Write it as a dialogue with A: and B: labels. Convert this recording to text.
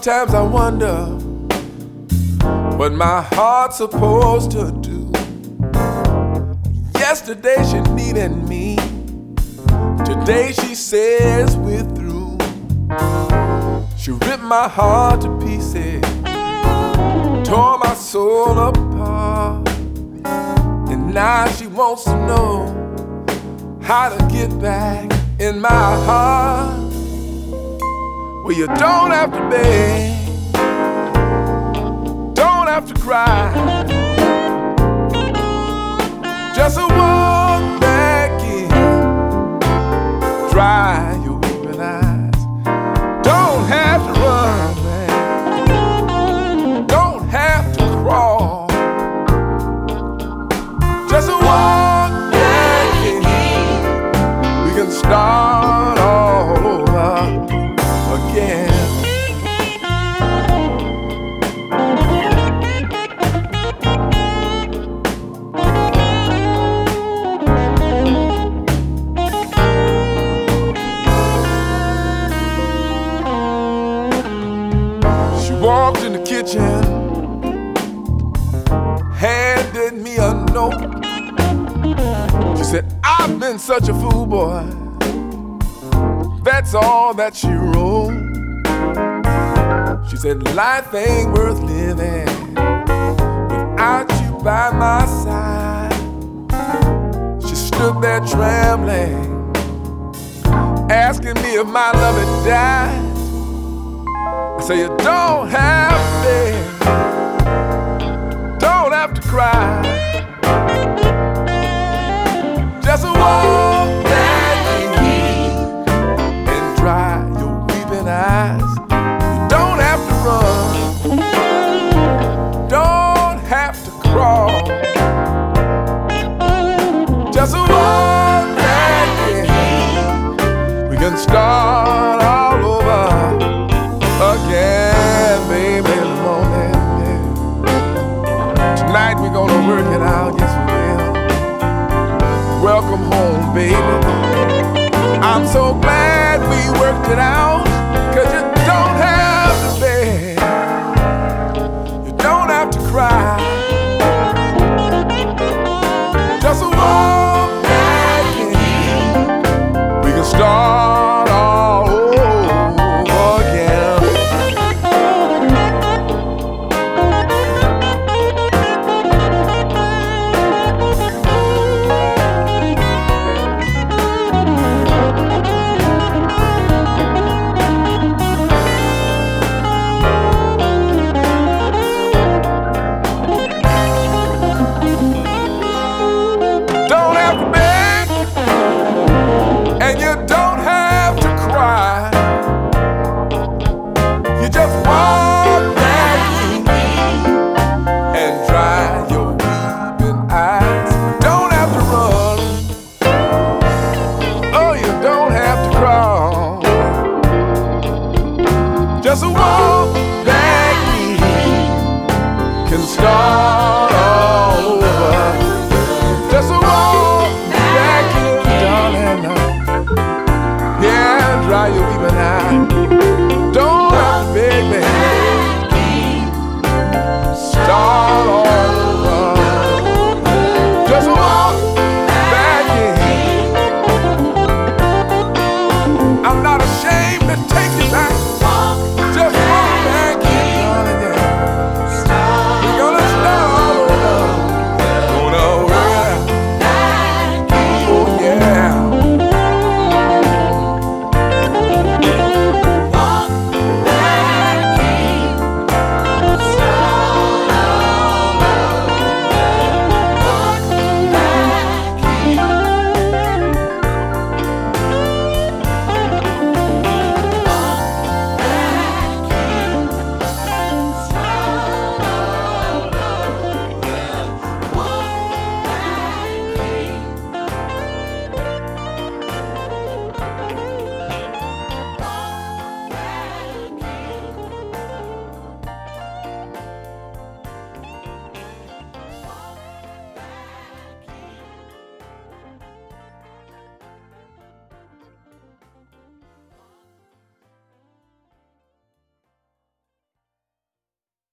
A: Sometimes I wonder what my heart's supposed to do. Yesterday she needed me, today she says we're through. She ripped my heart to pieces, tore my soul apart, and now she wants to know how to get back in my heart. Well, you don't have to beg, don't have to cry, just a walk back in, dry your weeping eyes. Don't have to run, man, don't have to crawl, just a walk back in. We can start all over again. She walked in the kitchen, handed me a note. She said, I've been such a fool, boy. That's all that she wrote. She said, life ain't worth living without you by my side. She stood there trembling, asking me if my love had died. I say, you don't have to beg, don't have to cry, just walk back in and dry your weeping eyes. You don't have to run, don't have to crawl, just walk back in. We can start all over again, baby, in the morning. Yeah. Tonight we're gonna work it out, yes we will. Welcome home, baby. I'm so glad we worked it out.